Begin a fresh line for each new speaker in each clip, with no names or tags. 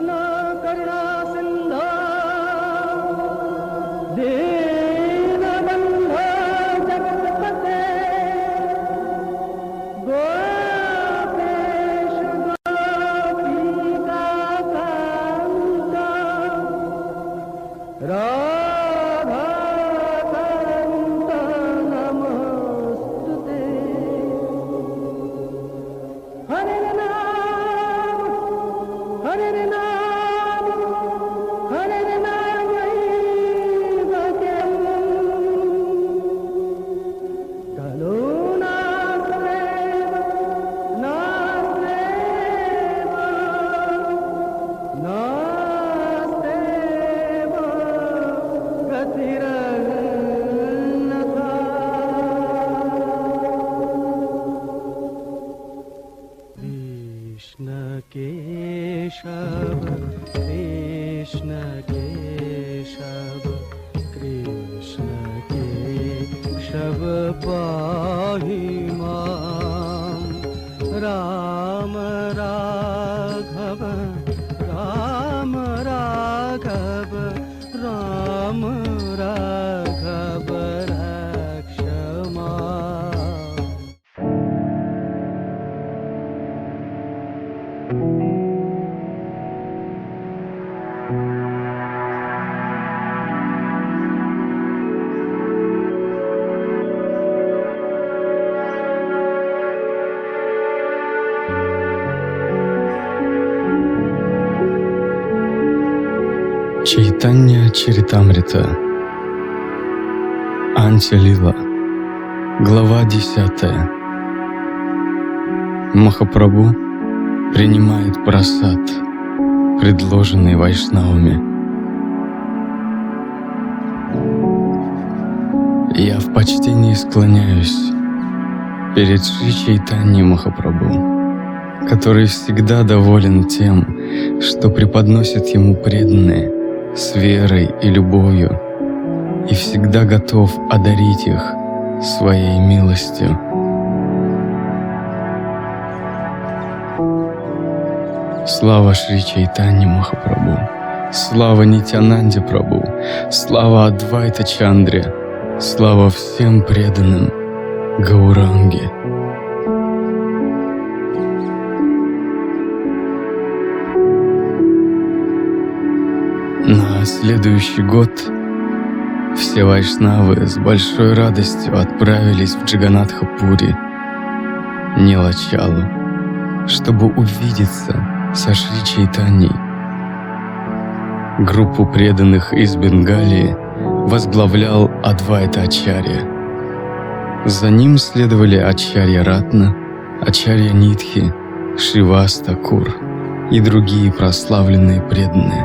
Чайтанья Чаритамрита, Антя-лила, глава 10. Махапрабху принимает прасад, предложенный вайшнавами. Я в почтении склоняюсь перед Шри Чайтаньей Махапрабху, который всегда доволен тем, что преподносят ему преданные с верой и любовью, и всегда готов одарить их своей милостью. Слава Шри Чайтанье Махапрабху, слава Нитьянанде Прабху, слава Адвайта Чандре, слава всем преданным Гауранге. На следующий год все вайшнавы с большой радостью отправились в Джаганатха-пури, Нилачалу, чтобы увидеться со Шри Чайтаньей. Группу преданных из Бенгалии возглавлял Адвайта Ачарья. За ним следовали Ачарья Ратна, Ачарья Нитхи, Шривас Такур и другие прославленные преданные.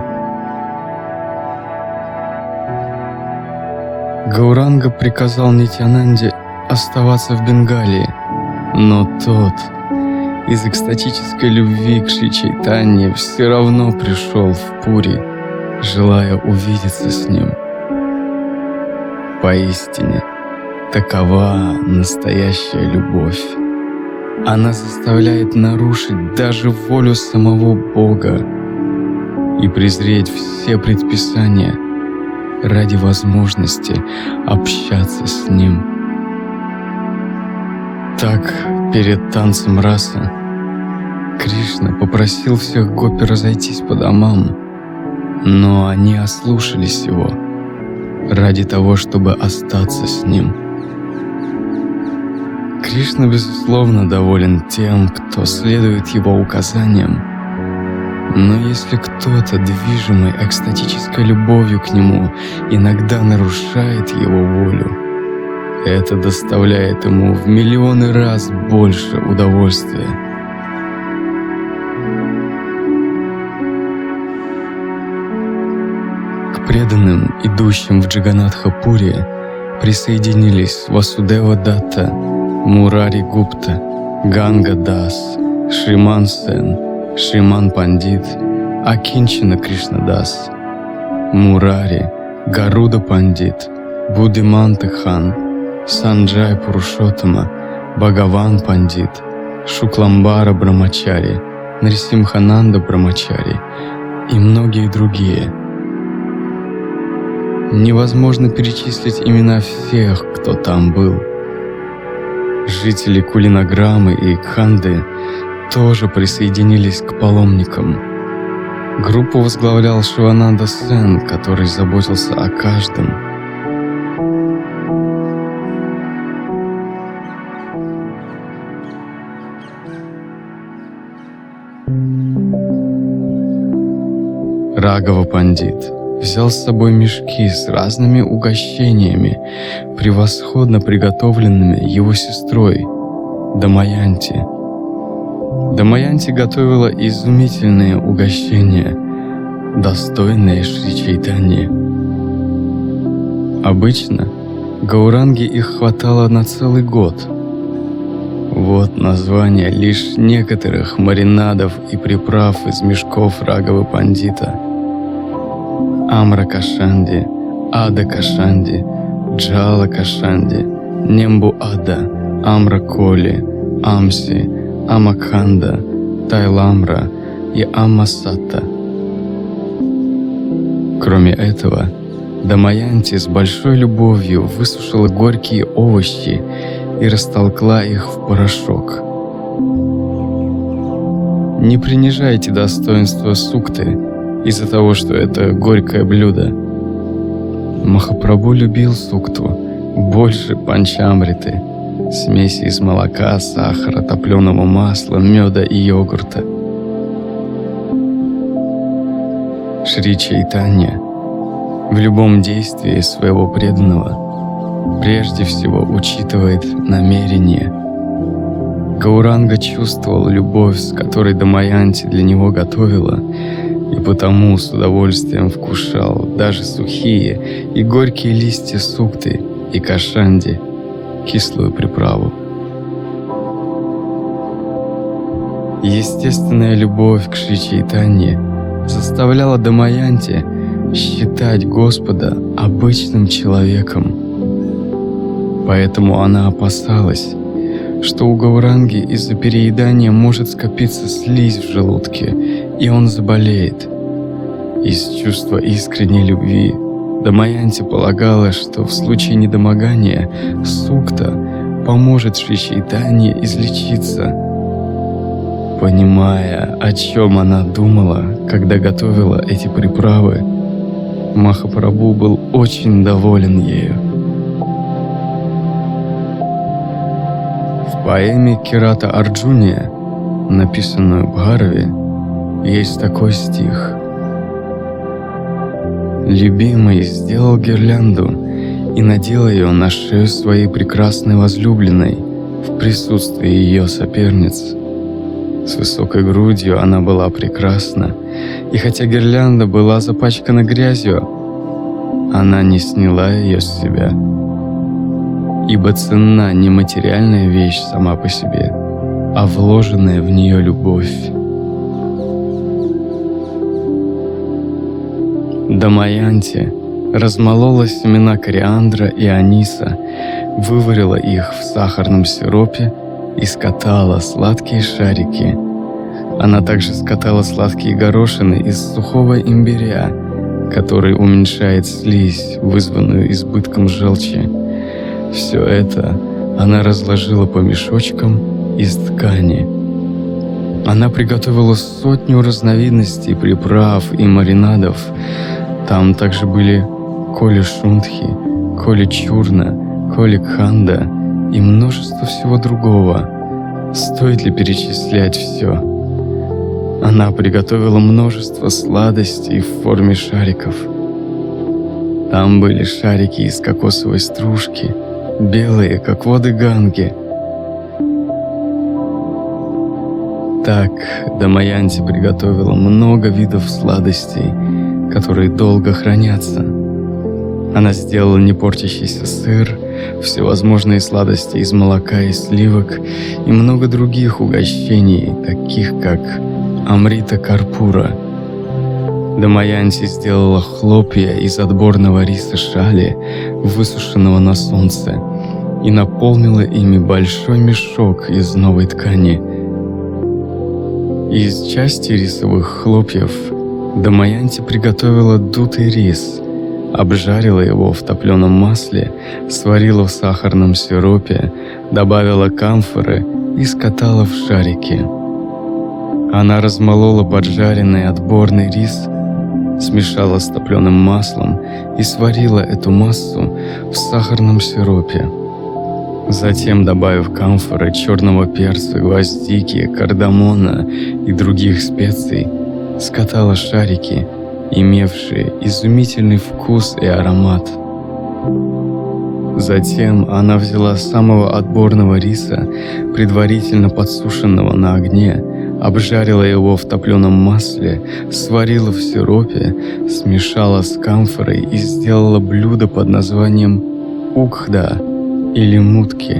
Гауранга приказал Нитьянанде оставаться в Бенгалии, но тот из экстатической любви к Шри Чайтанье все равно пришел в Пури, желая увидеться с ним. Поистине, такова настоящая любовь. Она заставляет нарушить даже волю самого Бога и презреть все предписания ради возможности общаться с Ним. Так, перед танцем раса, Кришна попросил всех гопи разойтись по домам, но они ослушались его ради того, чтобы остаться с Ним. Кришна, безусловно, доволен тем, кто следует его указаниям, но если кто-то, движимый экстатической любовью к нему, иногда нарушает его волю, это доставляет ему в миллионы раз больше удовольствия. К преданным, идущим в Джаганатха-пури, присоединились Васудева Датта, Мурари Гупта, Ганга Дас, Шриман Сен, Шриман Пандит, Акинчина Кришнадас, Мурари, Гаруда Пандит, Буддиманта Хан, Санджай Пурушоттама, Бхагаван Пандит, Шукламбара Брамачари, Нарисимхананда Брамачари, и многие другие. Невозможно перечислить имена всех, кто там был. Жители Кулинаграммы и Кханды тоже присоединились к паломникам. Группу возглавлял Шивананда Сен, который заботился о каждом. Рагава Пандит взял с собой мешки с разными угощениями, превосходно приготовленными его сестрой Дамаянти. Дамаянти готовила изумительные угощения, достойные Шри Чайтаньи. Обычно Гауранге их хватало на целый год. Вот название лишь некоторых маринадов и приправ из мешков Рагавы Пандита: Амра Кашанди, Ада Кашанди, Джала Кашанди, Нембу Ада, Амра Коли, Амси, Амакханда, Тайламра и Аммасатта. Кроме этого, Дамаянти с большой любовью высушила горькие овощи и растолкла их в порошок. Не принижайте достоинства сукты из-за того, что это горькое блюдо. Махапрабху любил сукту больше панчамриты, смеси из молока, сахара, топленого масла, меда и йогурта. Шри Чайтанья в любом действии своего преданного прежде всего учитывает намерение. Гауранга чувствовал любовь, с которой Дамаянти для него готовила, и потому с удовольствием вкушал даже сухие и горькие листья сукты и кашанди, кислую приправу. Естественная любовь к Шри Чайтанье заставляла Дамаянти считать Господа обычным человеком. Поэтому она опасалась, что у Гауранги из-за переедания может скопиться слизь в желудке, и он заболеет. Из чувства искренней любви Дамаянти полагала, что в случае недомогания сукта поможет Шри Чайтанье излечиться. Понимая, о чем она думала, когда готовила эти приправы, Махапрабху был очень доволен ею. В поэме Кирата Арджуния, написанную Бхарави, есть такой стих: «Любимый сделал гирлянду и надел ее на шею своей прекрасной возлюбленной в присутствии ее соперниц. С высокой грудью она была прекрасна, и хотя гирлянда была запачкана грязью, она не сняла ее с себя. Ибо ценна не материальная вещь сама по себе, а вложенная в нее любовь». Дамаянти размолола семена кориандра и аниса, выварила их в сахарном сиропе и скатала сладкие шарики. Она также скатала сладкие горошины из сухого имбиря, который уменьшает слизь, вызванную избытком желчи. Все это она разложила по мешочкам из ткани. Она приготовила 100 разновидностей приправ и маринадов. Там также были коли шунтхи, коли чурна, коли кханда и множество всего другого. Стоит ли перечислять все? Она приготовила множество сладостей в форме шариков. Там были шарики из кокосовой стружки, белые, как воды Ганги. Так Дамаянти приготовила много видов сладостей, которые долго хранятся. Она сделала непортящийся сыр, всевозможные сладости из молока и сливок и много других угощений, таких как Амрита Карпура. Дамаянти сделала хлопья из отборного риса шали, высушенного на солнце, и наполнила ими большой мешок из новой ткани. Из части рисовых хлопьев Дамаянти приготовила дутый рис, обжарила его в топленом масле, сварила в сахарном сиропе, добавила камфоры и скатала в шарики. Она размолола поджаренный отборный рис, смешала с топленым маслом и сварила эту массу в сахарном сиропе. Затем, добавив камфоры, черного перца, гвоздики, кардамона и других специй, скатала шарики, имевшие изумительный вкус и аромат. Затем она взяла самого отборного риса, предварительно подсушенного на огне, обжарила его в топленом масле, сварила в сиропе, смешала с камфорой и сделала блюдо под названием укхда или мутки.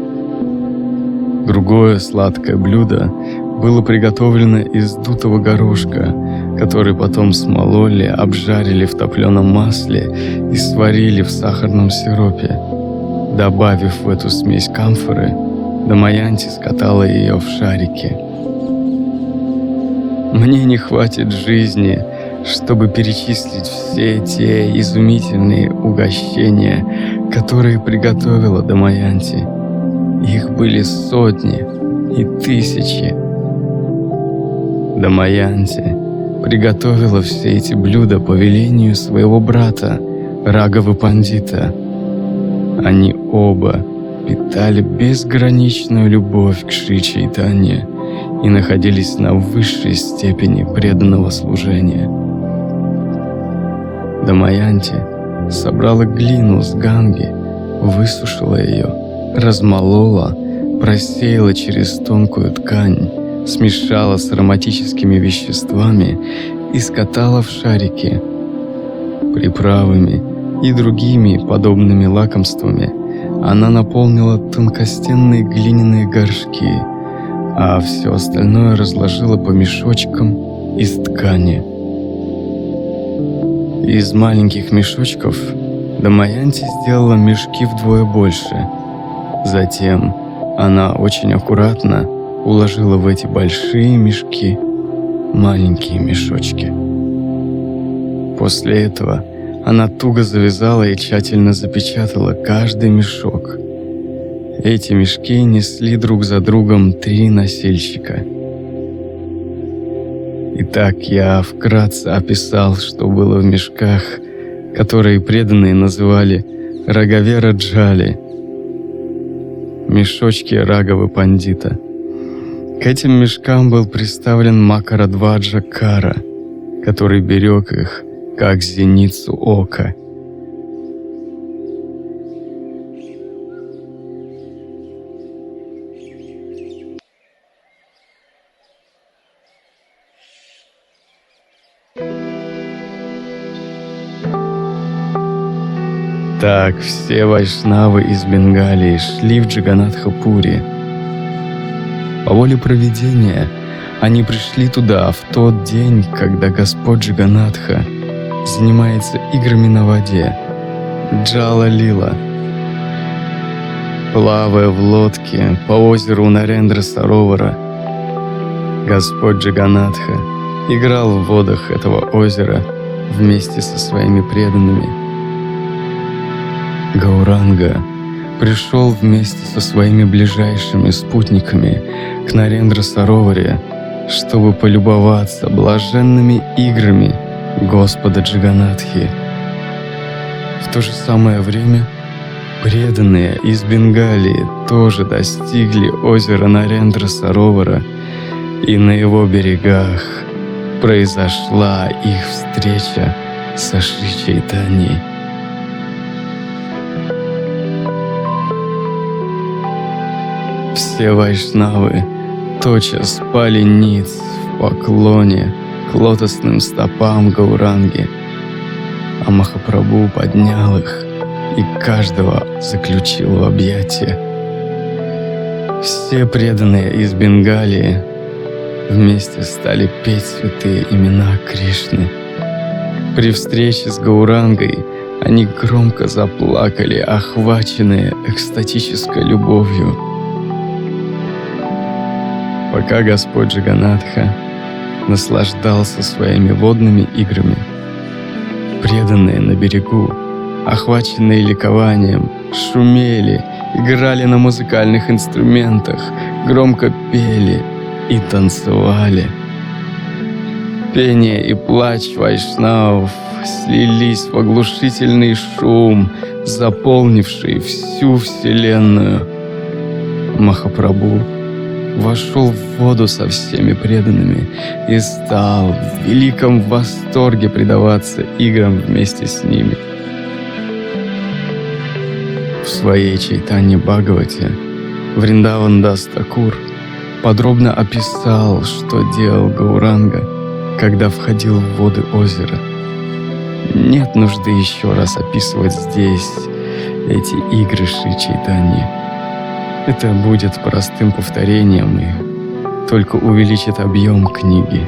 Другое сладкое блюдо было приготовлено из дутого горошка, который потом смололи, обжарили в топленом масле и сварили в сахарном сиропе. Добавив в эту смесь камфоры, Дамаянти скатала ее в шарики. Мне не хватит жизни, чтобы перечислить все те изумительные угощения, которые приготовила Дамаянти. Их были сотни и тысячи. Дамаянти приготовила все эти блюда по велению своего брата, Рагавы Пандита. Они оба питали безграничную любовь к Шри Чайтанье и находились на высшей степени преданного служения. Дамаянти собрала глину с Ганги, высушила ее, размолола, просеяла через тонкую ткань, смешала с ароматическими веществами и скатала в шарики. Приправами и другими подобными лакомствами она наполнила тонкостенные глиняные горшки, а все остальное разложила по мешочкам из ткани. Из маленьких мешочков Дамаянти сделала мешки вдвое больше. Затем она очень аккуратно уложила в эти большие мешки маленькие мешочки. После этого она туго завязала и тщательно запечатала каждый мешок. Эти мешки несли друг за другом 3 носильщика. Итак, я вкратце описал, что было в мешках, которые преданные называли Рагавера Джали, мешочки Рагавы Пандита. К этим мешкам был приставлен Макарадваджа Кара, который берег их, как зеницу ока. Так все вайшнавы из Бенгалии шли в Джаганатха-Пури. По воле провидения они пришли туда в тот день, когда Господь Джаганатха занимается играми на воде, Джала-лила. Плавая в лодке по озеру Нарендра-Саровара, Господь Джаганатха играл в водах этого озера вместе со своими преданными. Гауранга пришел вместе со своими ближайшими спутниками к Нарендра-Сароваре, чтобы полюбоваться блаженными играми Господа Джаганатхи. В то же самое время преданные из Бенгалии тоже достигли озера Нарендра-Саровара, и на его берегах произошла их встреча со Шри Чайтаньей. Все вайшнавы тотчас пали ниц в поклоне к лотосным стопам Гауранги, а Махапрабху поднял их и каждого заключил в объятия. Все преданные из Бенгалии вместе стали петь святые имена Кришны. При встрече с Гаурангой они громко заплакали, охваченные экстатической любовью. Пока Господь Джаганатха наслаждался своими водными играми. Преданные на берегу, охваченные ликованием, шумели, играли на музыкальных инструментах, громко пели и танцевали. Пение и плач вайшнавов слились в оглушительный шум, заполнивший всю вселенную. Махапрабху вошел в воду со всеми преданными и стал в великом восторге предаваться играм вместе с ними. В своей Чайтанья Бхагавате Вриндаван Дас Такур подробно описал, что делал Гауранга, когда входил в воды озера. Нет нужды еще раз описывать здесь эти игры Шри Чайтаньи. Это будет простым повторением и только увеличит объем книги.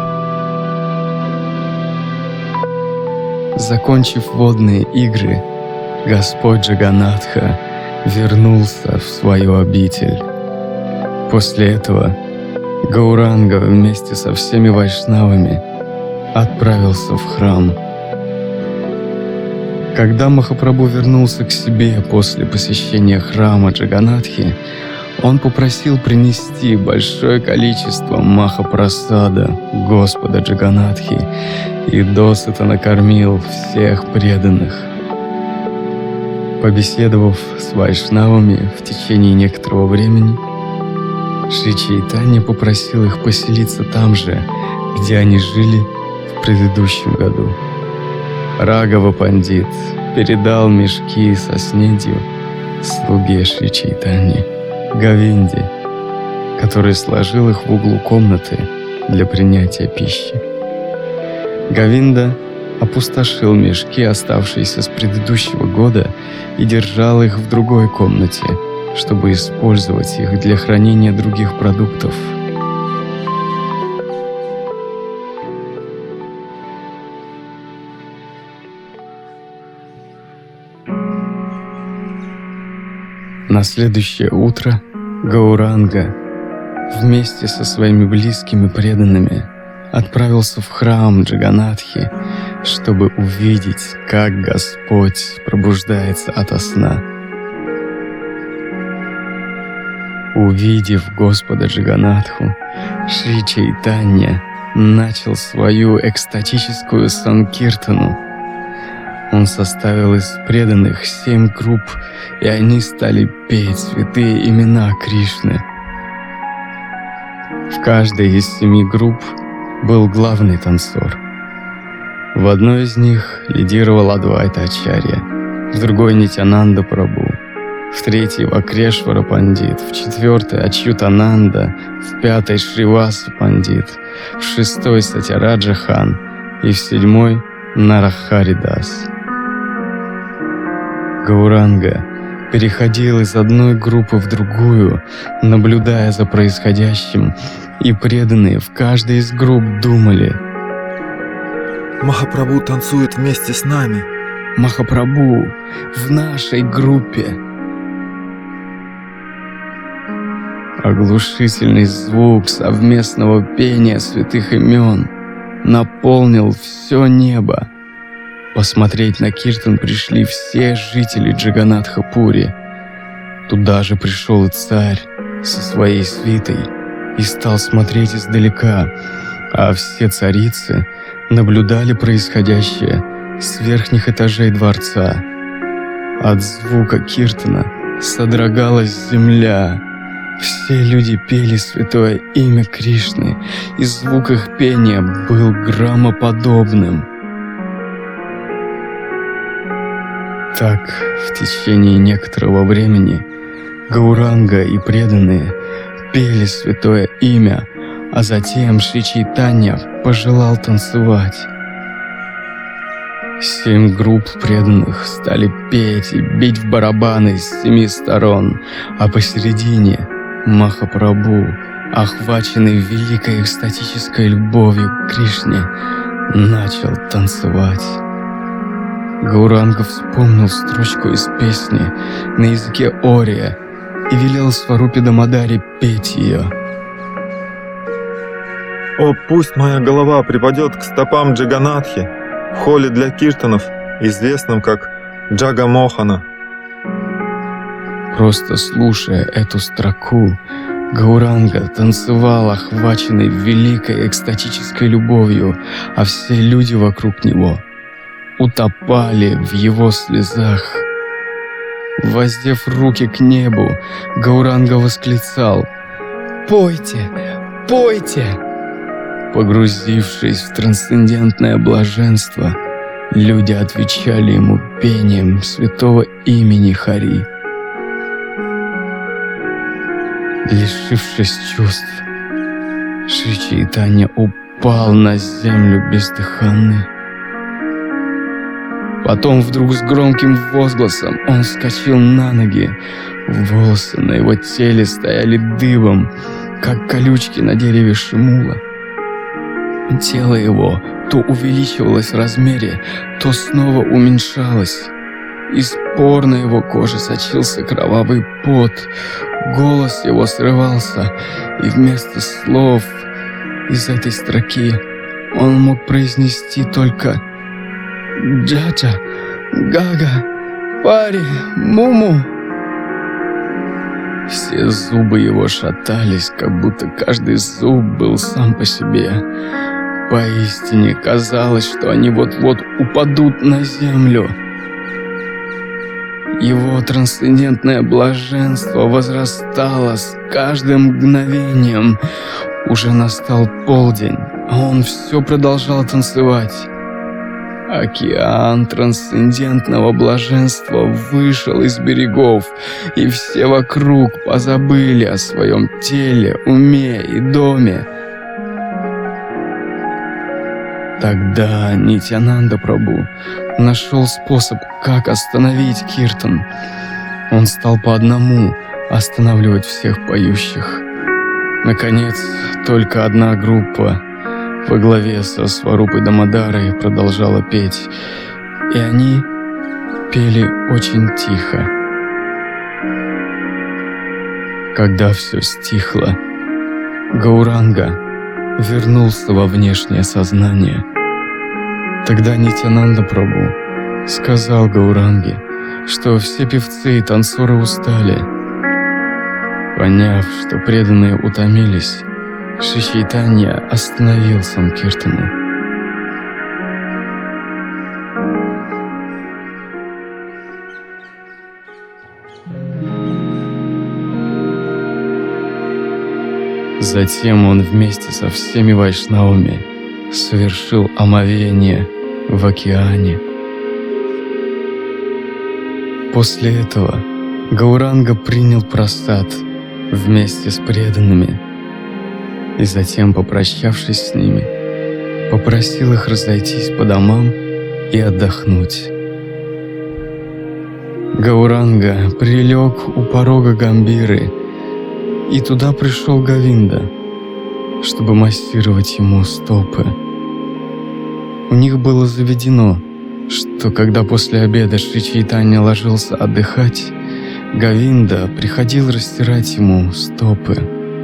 Закончив водные игры, Господь Джаганнатха вернулся в свою обитель. После этого Гауранга вместе со всеми вайшнавами отправился в храм. Когда Махапрабху вернулся к себе после посещения храма Джаганнатхи, он попросил принести большое количество Махапрасада Господа Джаганнатхи и досыта накормил всех преданных. Побеседовав с вайшнавами в течение некоторого времени, Шри Чайтанья попросил их поселиться там же, где они жили в предыдущем году. Рагава Пандит передал мешки со снедью слуге Шри Чайтаньи, Говинде, который сложил их в углу комнаты для принятия пищи. Говинда опустошил мешки, оставшиеся с предыдущего года, и держал их в другой комнате, чтобы использовать их для хранения других продуктов. На следующее утро Гауранга вместе со своими близкими преданными отправился в храм Джаганнатхи, чтобы увидеть, как Господь пробуждается ото сна. Увидев Господа Джаганнатху, Шри Чайтанья начал свою экстатическую санкиртану. Он составил из преданных 7 групп, и они стали петь святые имена Кришны. В каждой из 7 групп был главный танцор. В одной из них лидировал Адвайта Ачарья, в другой Нитьянанда Прабху, в третьей Вакрешвара Пандит, в четвертой Ачьютананда, в пятой Шриваса Пандит, в шестой Сатяраджа Хан и в седьмой Нарахари Дас. Гауранга переходил из одной группы в другую, наблюдая за происходящим, и преданные в каждой из групп думали:
Махапрабху танцует вместе с нами.
Махапрабху в нашей группе. Оглушительный звук совместного пения святых имен наполнил все небо. Посмотреть на киртан пришли все жители Джаганнатха-Пури. Туда же пришел и царь со своей свитой и стал смотреть издалека, а все царицы наблюдали происходящее с верхних этажей дворца. От звука киртана содрогалась земля. Все люди пели святое имя Кришны, и звук их пения был громоподобным. Так, в течение некоторого времени Гауранга и преданные пели святое имя, а затем Шри Чайтанья пожелал танцевать. 7 групп преданных стали петь и бить в барабаны с 7 сторон, а посередине Махапрабху, охваченный великой экстатической любовью к Кришне, начал танцевать. Гауранга вспомнил строчку из песни на языке Ория и велел Сварупе Дамадаре петь ее.
О, пусть моя голова припадет к стопам Джаганатхи в холле для киртанов, известном как Джага Мохана.
Просто слушая эту строку, Гауранга танцевал, охваченный великой экстатической любовью, а все люди вокруг него утопали в его слезах. Воздев руки к небу, Гауранга восклицал: «Пойте! Пойте!» Погрузившись в трансцендентное блаженство, люди отвечали ему пением святого имени Хари. Лишившись чувств, Шри Чайтанья упал на землю бездыханный. Потом вдруг с громким возгласом он вскочил на ноги. Волосы на его теле стояли дыбом, как колючки на дереве шимула. Тело его то увеличивалось в размере, то снова уменьшалось. Из пор на его коже сочился кровавый пот, голос его срывался, и вместо слов из этой строки он мог произнести только «Джаджа, Гага, Пари, Муму». Все зубы его шатались, как будто каждый зуб был сам по себе. Поистине казалось, что они вот-вот упадут на землю. Его трансцендентное блаженство возрастало с каждым мгновением. Уже настал полдень, а он все продолжал танцевать. Океан трансцендентного блаженства вышел из берегов, и все вокруг позабыли о своем теле, уме и доме. Тогда Нитьянанда Прабху нашел способ, как остановить киртан. Он стал по одному останавливать всех поющих. Наконец, только одна группа во главе со Сварупой Дамодарой продолжала петь, и они пели очень тихо. Когда все стихло, Гауранга вернулся во внешнее сознание. Тогда Нитьянанда Прабху сказал Гауранге, что все певцы и танцоры устали. Поняв, что преданные утомились, Шри Чайтанья остановил Санкиртану. Затем он вместе со всеми вайшнавами совершил омовение в океане. После этого Гауранга принял прасад вместе с преданными и затем, попрощавшись с ними, попросил их разойтись по домам и отдохнуть. Гауранга прилег у порога Гамбиры, и туда пришел Говинда, чтобы массировать ему стопы. У них было заведено, что когда после обеда Шри Чайтанья ложился отдыхать, Говинда приходил растирать ему стопы.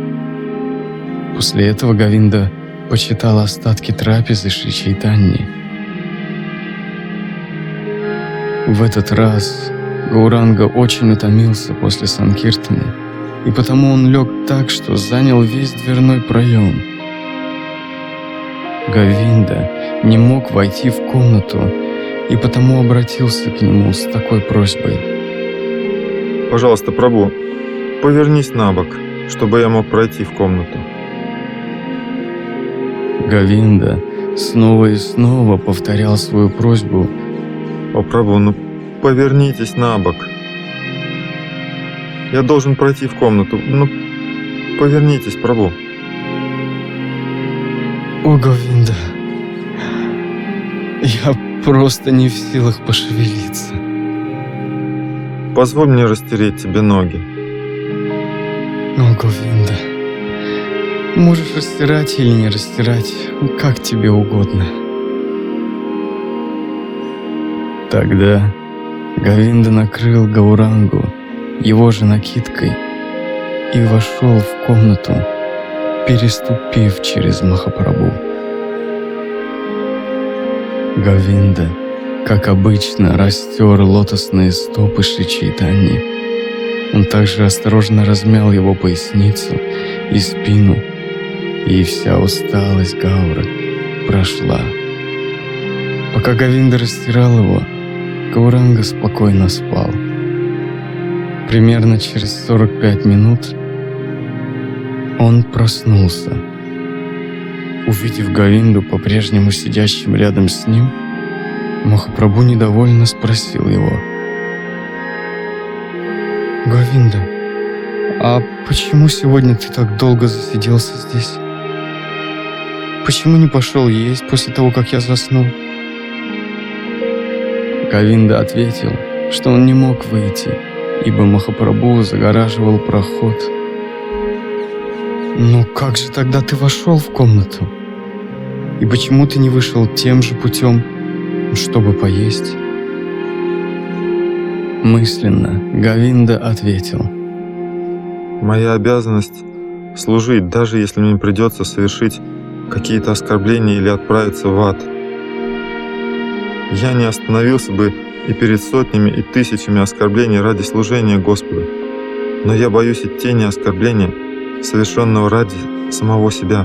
После этого Говинда почитал остатки трапезы Шри Чайтаньи. В этот раз Гауранга очень утомился после Санкиртаны, и потому он лег так, что занял весь дверной проем. Говинда не мог войти в комнату, и потому обратился к нему с такой просьбой:
«Пожалуйста, Прабху, повернись на бок, чтобы я мог пройти в комнату».
Говинда снова и снова повторял свою просьбу:
«О, Прабху, ну повернитесь на бок. Я должен пройти в комнату. Ну, повернитесь, Прабху».
«О, Говинда, я просто не в силах пошевелиться».
«Позволь мне растереть тебе ноги».
«О, Говинда, можешь растирать или не растирать, как тебе угодно». Тогда Говинда накрыл Гаурангу его же накидкой и вошел в комнату, переступив через Махапрабху. Говинда, как обычно, растер лотосные стопы Шри Чайтаньи. Он также осторожно размял его поясницу и спину, и вся усталость Гауры прошла. Пока Говинда растирал его, Гауранга спокойно спал. Примерно через 45 минут он проснулся. Увидев Говинду, по-прежнему сидящим рядом с ним, Махапрабху недовольно спросил его: «Говинда, а почему сегодня ты так долго засиделся здесь? Почему не пошел есть после того, как я заснул?» Говинда ответил, что он не мог выйти, ибо Махапрабху загораживал проход. «Ну как же тогда ты вошел в комнату? И почему ты не вышел тем же путем, чтобы поесть?» Мысленно Говинда ответил:
«Моя обязанность — служить, даже если мне придется совершить какие-то оскорбления или отправиться в ад. Я не остановился бы и перед сотнями и тысячами оскорблений ради служения Господу, но я боюсь и тени оскорбления, совершенного ради самого себя».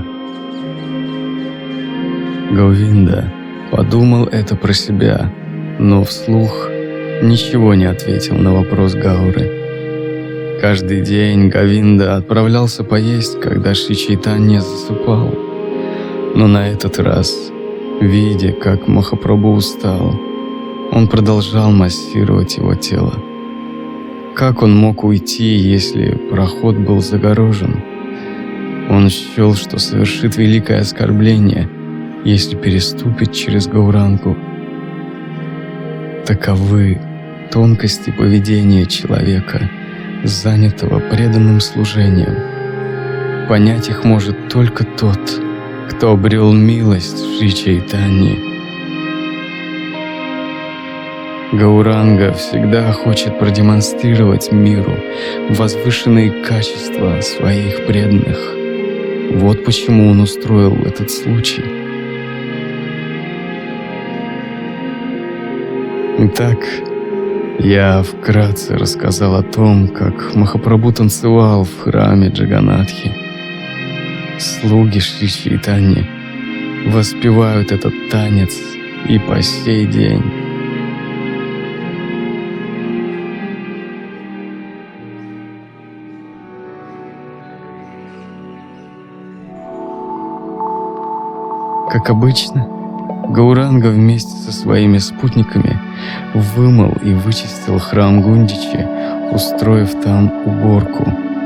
Говинда подумал это про себя, но вслух ничего не ответил на вопрос Гауры. Каждый день Говинда отправлялся поесть, когда Шри Чайтанья засыпал. Но на этот раз, видя, как Махапрабху устал, он продолжал массировать его тело. Как он мог уйти, если проход был загорожен? Он счел, что совершит великое оскорбление, если переступит через Гаурангу. Таковы тонкости поведения человека, занятого преданным служением. Понять их может только тот, кто обрел милость Шри Чайтаньи. Гауранга всегда хочет продемонстрировать миру возвышенные качества своих преданных. Вот почему он устроил этот случай. Итак, я вкратце рассказал о том, как Махапрабху танцевал в храме Джаганатхи. Слуги Шри Чайтаньи воспевают этот танец и по сей день. Как обычно, Гауранга вместе со своими спутниками вымыл и вычистил храм Гундичи, устроив там уборку.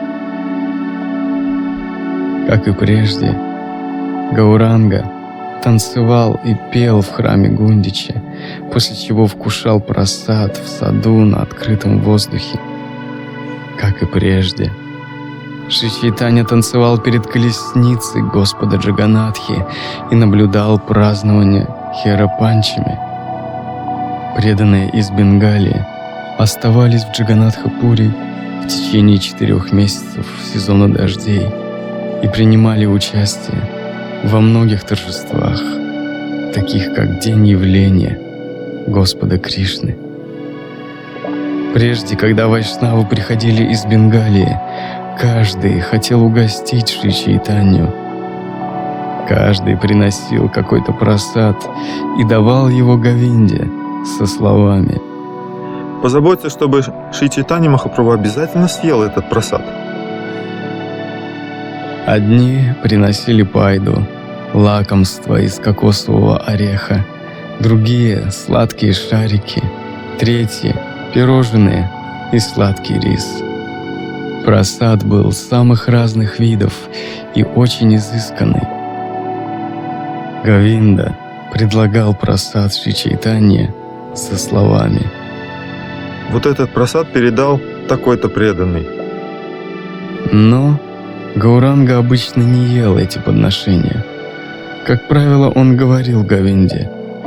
Как и прежде, Гауранга танцевал и пел в храме Гундичи, после чего вкушал прасад в саду на открытом воздухе. Как и прежде, Шри Чайтанья танцевал перед колесницей Господа Джаганатхи и наблюдал празднование Хера-Панчами. Преданные из Бенгалии оставались в Джаганатха-Пури в течение 4 месяцев сезона дождей и принимали участие во многих торжествах, таких как День явления Господа Кришны. Прежде, когда вайшнавы приходили из Бенгалии, каждый хотел угостить Шри Чайтанью. Каждый приносил какой-то прасад и давал его Говинде со словами:
«Позаботься, чтобы Шри Чайтанья Махапрабху обязательно съел этот прасад».
Одни приносили пайду, лакомство из кокосового ореха, другие — сладкие шарики, третьи — пирожные и сладкий рис. Прасад был самых разных видов и очень изысканный. Говинда предлагал прасад Шри Чайтанье со словами:
«Вот этот прасад передал такой-то преданный».
Но Гауранга обычно не ел эти подношения. Как правило, он говорил Говинде: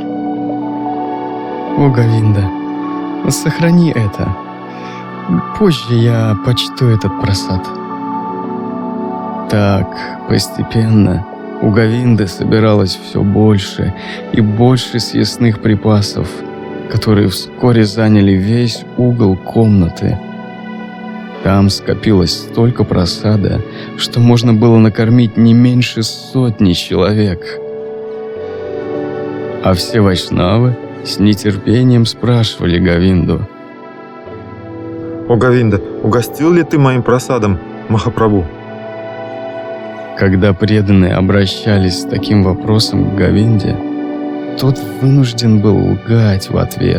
«О, Говинда, сохрани это. Позже я почту этот прасад». Так, постепенно у Говинды собиралось все больше и больше съестных припасов, которые вскоре заняли весь угол комнаты. Там скопилось столько просада, что можно было накормить не меньше 100 человек. А все вайшнавы с нетерпением спрашивали Говинду:
«О, Говинда, угостил ли ты моим просадом Махапрабху?»
Когда преданные обращались с таким вопросом к Говинде, тот вынужден был лгать в ответ.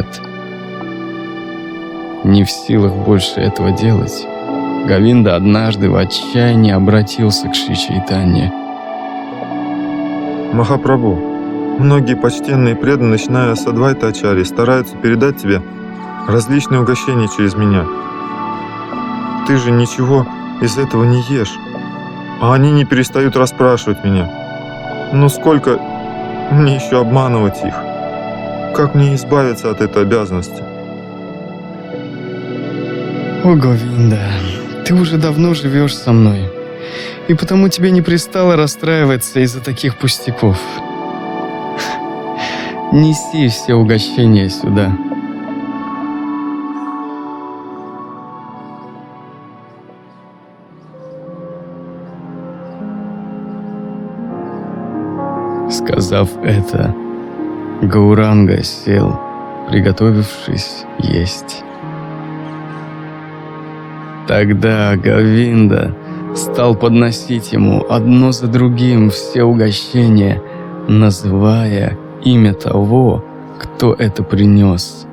Не в силах больше этого делать, Говинда однажды в отчаянии обратился к Шри Чайтанье.
«Махапрабху, многие почтенные преданные, начиная с Адвайта-ачарьи, стараются передать тебе различные угощения через меня. Ты же ничего из этого не ешь, а они не перестают расспрашивать меня. Ну сколько мне еще обманывать их? Как мне избавиться от этой обязанности?»
«О, Говинда, ты уже давно живешь со мной, и потому тебе не пристало расстраиваться из-за таких пустяков. Неси все угощения сюда». Сказав это, Гауранга сел, приготовившись есть. Тогда Говинда стал подносить ему одно за другим все угощения, называя имя того, кто это принес.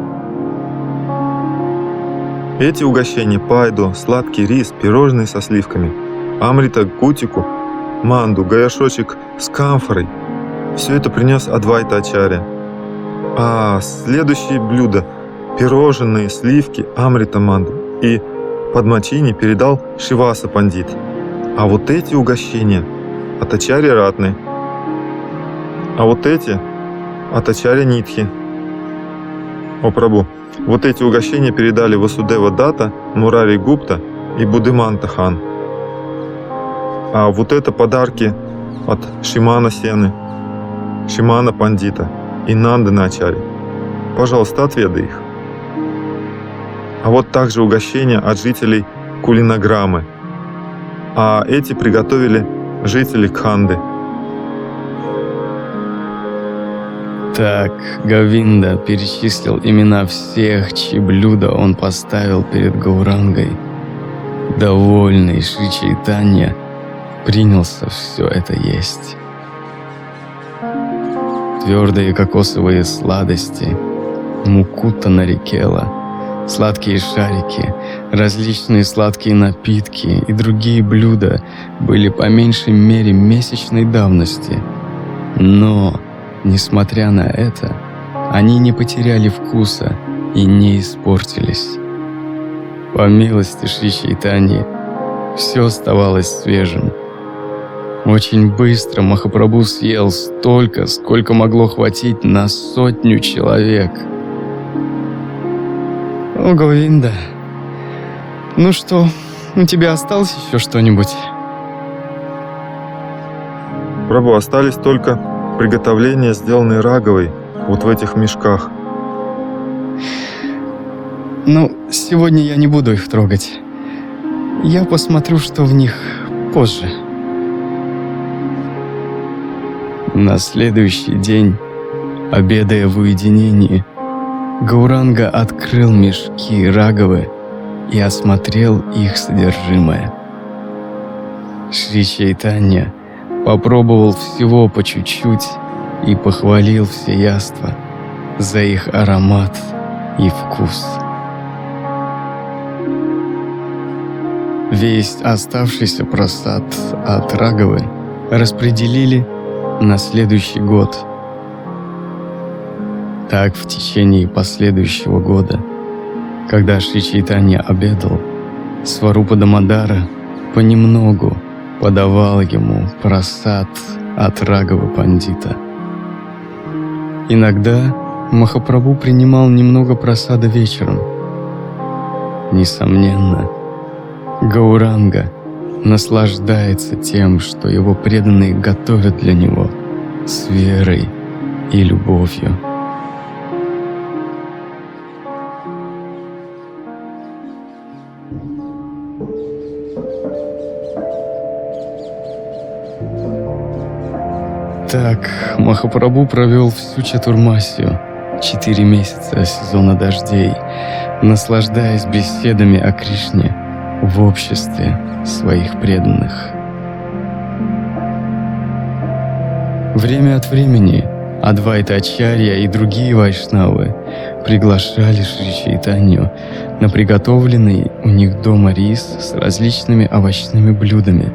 Эти угощения – пайду, сладкий рис, пирожные со сливками, амрита гутику, манду, гаяшочек с камфорой – все это принес Адвайта-ачарья. А следующие блюда – пирожные, сливки, амрита манду и Падмачини передал Шриваса Пандит. А вот эти угощения от ачарьи Ратны. А вот эти от ачарьи Нитхи. О, Прабху, вот эти угощения передали Васудева Датта, Мурари Гупта и Буддиманта хан. А вот это подарки от Шимана Сены, Шимана Пандита и Нандана ачарьи. Пожалуйста, отведай их. А вот также угощения от жителей Кулинаграммы. А эти приготовили жители Кханды.
Так, Говинда перечислил имена всех, чьи блюда он поставил перед Гаурангой. Довольный Шри Чайтанья принялся все это есть. Твердые кокосовые сладости, мукута нарикела, сладкие шарики, различные сладкие напитки и другие блюда были по меньшей мере месячной давности. Но, несмотря на это, они не потеряли вкуса и не испортились. По милости Шри Чайтаньи, все оставалось свежим. Очень быстро Махапрабху съел столько, сколько могло хватить на 100 человек. «О, Говинда, ну что, у тебя осталось еще что-нибудь?»
Прабху, остались только приготовления, сделанные Раговой, вот в этих мешках.
Ну, сегодня я не буду их трогать. Я посмотрю, что в них позже. На следующий день, обедая в уединении, Гауранга открыл мешки Раговы и осмотрел их содержимое. Шри Чайтанья попробовал всего по чуть-чуть и похвалил все яства за их аромат и вкус. Весь оставшийся просад от Раговы распределили на следующий год. Так в течение последующего года, когда Шри Чайтанья обедал, Сварупа Дамодара понемногу подавал ему просад от Раговы Пандита. Иногда Махапрабху принимал немного просада вечером. Несомненно, Гауранга наслаждается тем, что его преданные готовят для него с верой и любовью. Так Махапрабху провел всю Чатурмасию, 4 месяца сезона дождей, наслаждаясь беседами о Кришне в обществе своих преданных. Время от времени Адвайта-ачарья и другие вайшнавы приглашали Шри Чайтанью на приготовленный у них дома рис с различными овощными блюдами.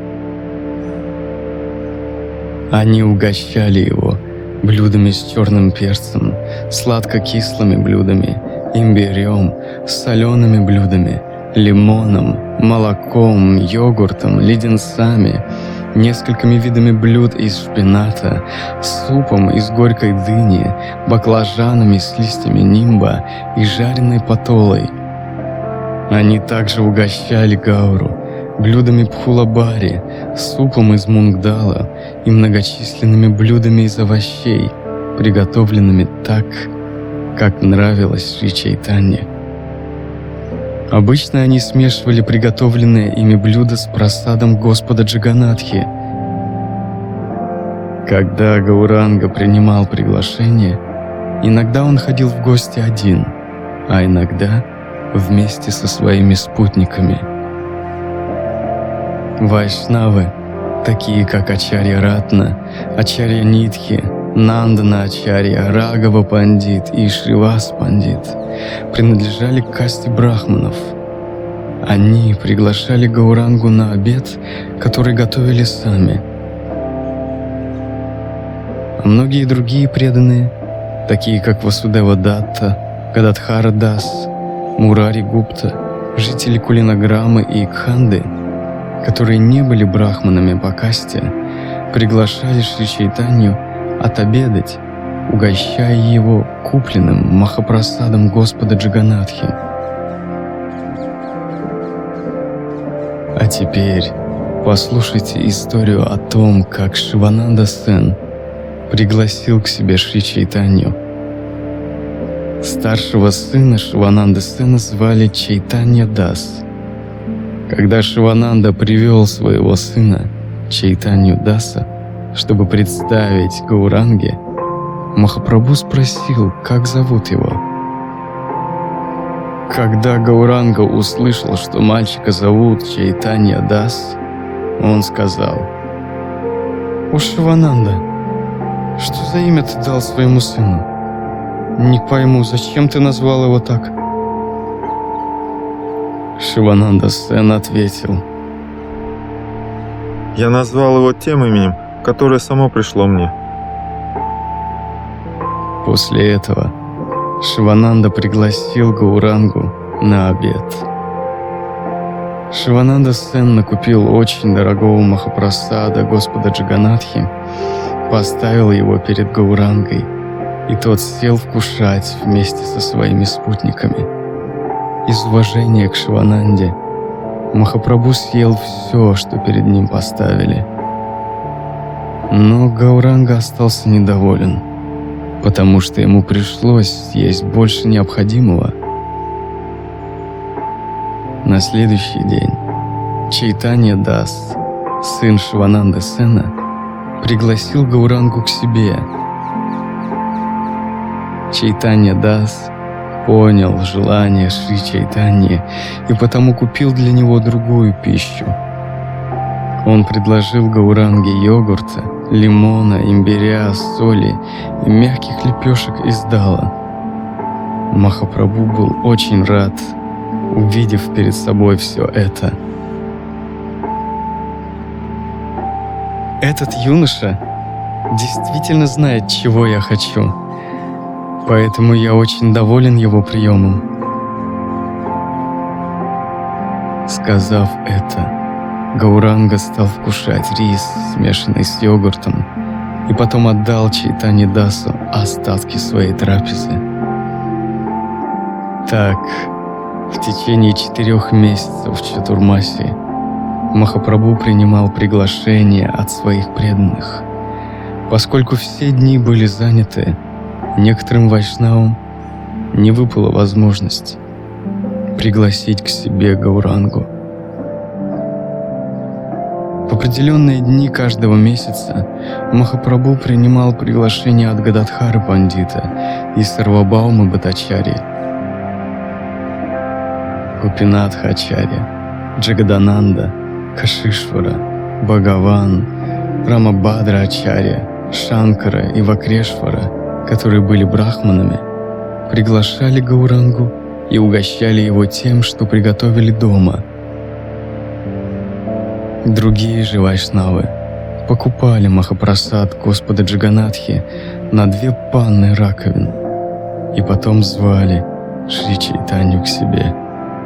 Они угощали его блюдами с черным перцем, сладко-кислыми блюдами, имбирем, солеными блюдами, лимоном, молоком, йогуртом, леденцами, несколькими видами блюд из шпината, супом из горькой дыни, баклажанами с листьями нимба и жареной патолой. Они также угощали Гауру блюдами пхулабари, супом из мунгдала и многочисленными блюдами из овощей, приготовленными так, как нравилось Шри Чайтанье. Обычно они смешивали приготовленные ими блюда с прасадом Господа Джаганатхи. Когда Гауранга принимал приглашение, иногда он ходил в гости один, а иногда вместе со своими спутниками. Вайшнавы, такие как Ачарья Ратна, Ачарья Нитхи, Нандана Ачарья, Рагава Пандит и Шривас Пандит, принадлежали к касте брахманов. Они приглашали Гаурангу на обед, который готовили сами. А многие другие преданные, такие как Васудева Датта, Гададхара Дас, Мурари Гупта, жители Кулинаграммы и Кханды, которые не были брахманами по касте, приглашали Шри Чайтанью отобедать, угощая его купленным махапрасадом Господа Джаганатхи. А теперь послушайте историю о том, как Шивананда Сен пригласил к себе Шри Чайтанью. Старшего сына Шивананды Сена звали Чайтанья Дас. Когда Шивананда привел своего сына, Чайтанью Даса, чтобы представить Гауранге, Махапрабху спросил, как зовут его. Когда Гауранга услышал, что мальчика зовут Чайтанья Дас, он сказал: «О, Шивананда, что за имя ты дал своему сыну? Не пойму, зачем ты назвал его так?» Шивананда Сен ответил:
«Я назвал его тем именем, которое само пришло мне».
После этого Шивананда пригласил Гаурангу на обед. Шивананда Сен накупил очень дорогого махапрасада Господа Джаганатхи, поставил его перед Гаурангой, и тот сел вкушать вместе со своими спутниками. Из уважения к Шивананде Махапрабху съел все, что перед ним поставили. Но Гауранга остался недоволен, потому что ему пришлось съесть больше необходимого. На следующий день Чайтанья Дас, сын Шивананды Сена, пригласил Гаурангу к себе. Чайтанья Дас понял желание Шри Чайтаньи и потому купил для него другую пищу. Он предложил Гауранге йогурта, лимона, имбиря, соли и мягких лепешек из дала. Махапрабху был очень рад, увидев перед собой все это. «Этот юноша действительно знает, чего я хочу, поэтому я очень доволен его приемом». Сказав это, Гауранга стал вкушать рис, смешанный с йогуртом, и потом отдал Чайтанье Дасу остатки своей трапезы. Так, в течение 4 месяцев Чатурмасии Махапрабху принимал приглашения от своих преданных. Поскольку все дни были заняты, некоторым вайшнавам не выпала возможность пригласить к себе Гаурангу. В определенные дни каждого месяца Махапрабху принимал приглашение от Гададхара Пандита и Сарвабхаума Бхаттачарьи, Гопинатха Ачарья, Джагадананда, Кашишвара, Бхагаван, Рамабхадра Ачарья, Шанкара и Вакрешвара, которые были брахманами, приглашали Гаурангу и угощали его тем, что приготовили дома. Другие же вайшнавы покупали махапрасад Господа Джаганатхи на 2 панны раковин и потом звали Шри Чайтанью к себе.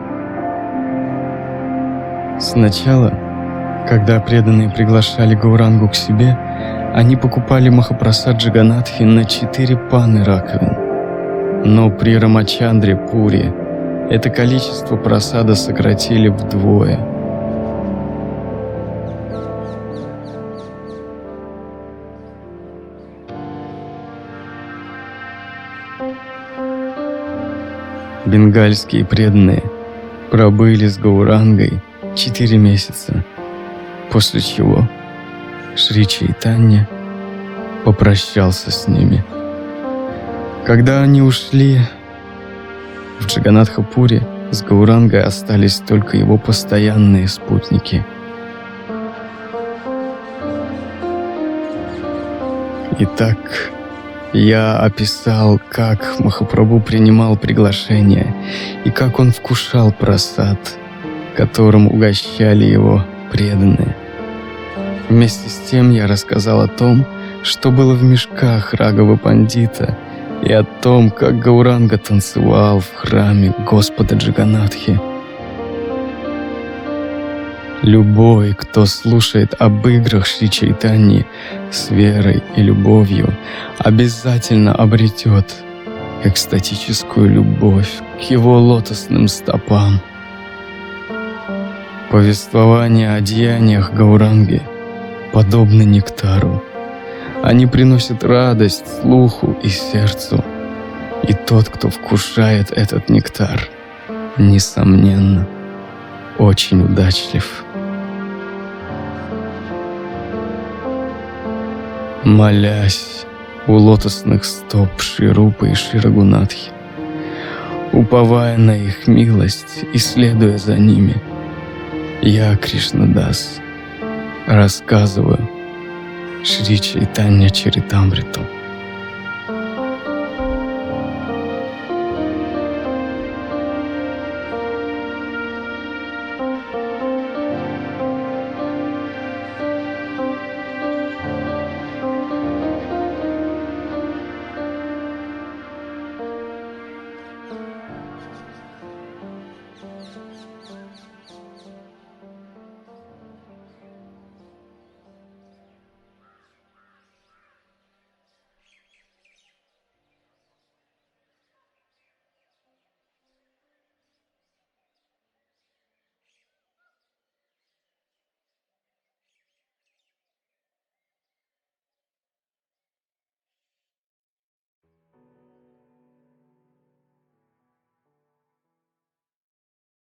Сначала, когда преданные приглашали Гаурангу к себе, они покупали махапрасад Джаганатхи на 4 панны раковин. Но при Рамачандре Пури это количество прасада сократили вдвое. Бенгальские преданные пробыли с Гаурангой 4 месяца, после чего Шри Чайтанья попрощался с ними. Когда они ушли, в Джаганатхапуре с Гаурангой остались только его постоянные спутники. Итак, я описал, как Махапрабху принимал приглашение и как он вкушал прасад, которым угощали его преданные. Вместе с тем я рассказал о том, что было в мешках Рагава Пандита, и о том, как Гауранга танцевал в храме Господа Джаганатхи. Любой, кто слушает об играх Шри Чайтаньи с верой и любовью, обязательно обретет экстатическую любовь к его лотосным стопам. Повествования о деяниях Гауранги подобны нектару. Они приносят радость слуху и сердцу. И тот, кто вкушает этот нектар, несомненно, очень удачлив. Молясь у лотосных стоп Шри Рупы и Шри Рагунатхи, уповая на их милость и следуя за ними, я, Кришнадас, рассказываю Шри Чайтанья Чаритамриту.